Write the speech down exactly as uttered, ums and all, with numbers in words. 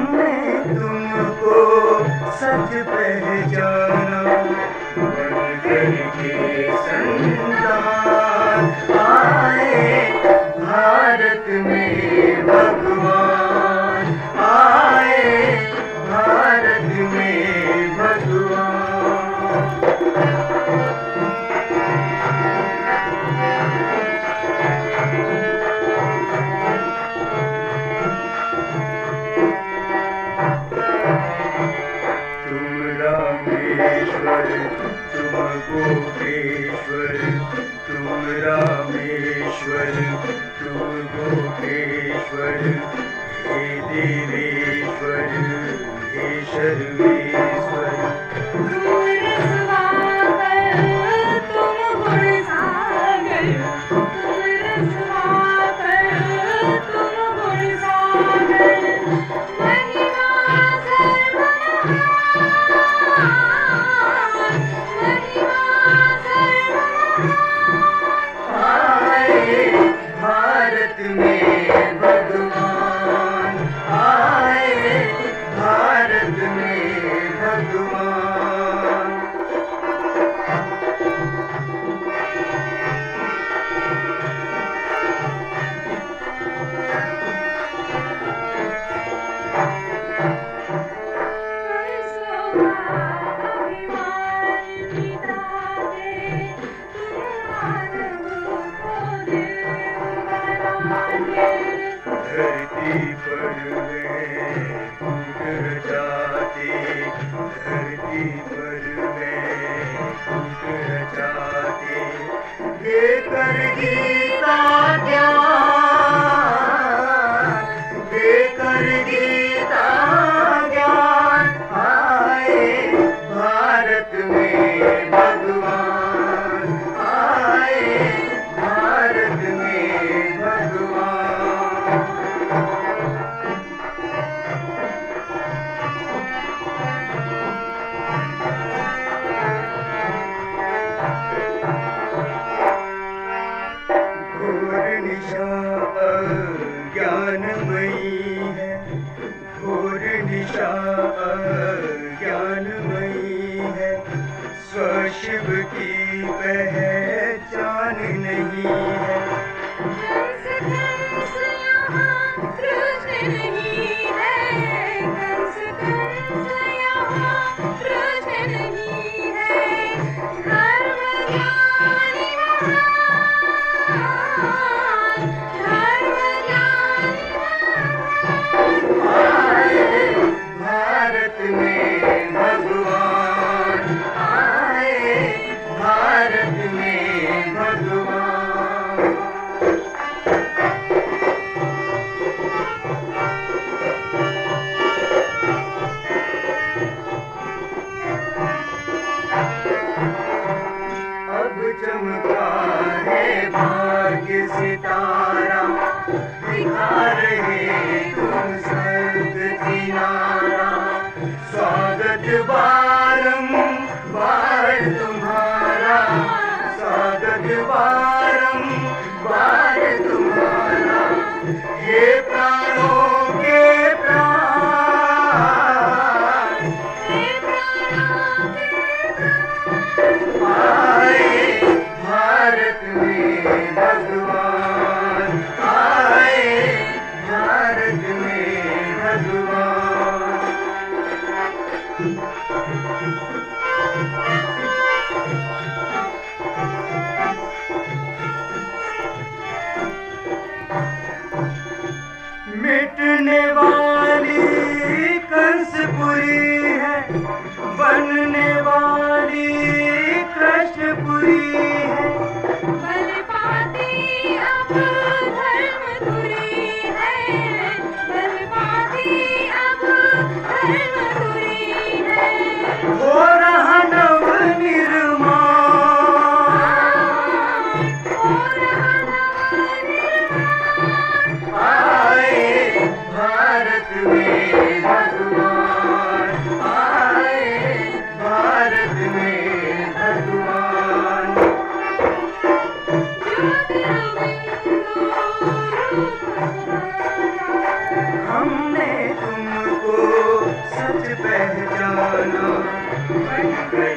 तुमको सच पहचाना, बनकर के संतान आए भारत में भगवान, आए भारत में भगवान। तुम गोपेश्वर, तुम रामेश्वर, तुम गोपेश्वर, हे देवेश्वर, हे सर्वेश्वर। तुम रसवाकर, तुम गुणसागर, तुम रसवाकर, तुम गुणसागर, महिमा सर्वमहान, भारत में भगवान, आए भारत में भगवान। धरती पर मैं टूट जाती, धरती पर मैं टूट जाती, देकर गीता ज्ञान, देकर गीता ज्ञान, आए भारत में भगवान, आए भारत में भगवान। ज्ञानमयी है, घोर निशा ज्ञानमयी है, स्वशिव की पहचान नहीं है। कंस कंस यहाँ कृष्ण नहीं है, कंस कंस यहाँ कृष्ण नहीं है, धर्म ज्ञानी भारत में भगवान, आए भारत में भगवान। अब चमका है भाग्य सितारा, दिखा रहे तुम स्वर्ग किनारा, स्वागत बारंबार तुम्हारा, स्वागत बारंबार तुम्हारा, हे प्राणों के प्राण, हे प्राणों के प्राण, आए भारत में भगवान, आए भारत में भगवान। मिटने वाली कंसपुरी है, बनने वाली कृष्णपुरी है, बल पाती अब धर्मपुरी है, बल पाती अब धर्मपुरी है, बन गए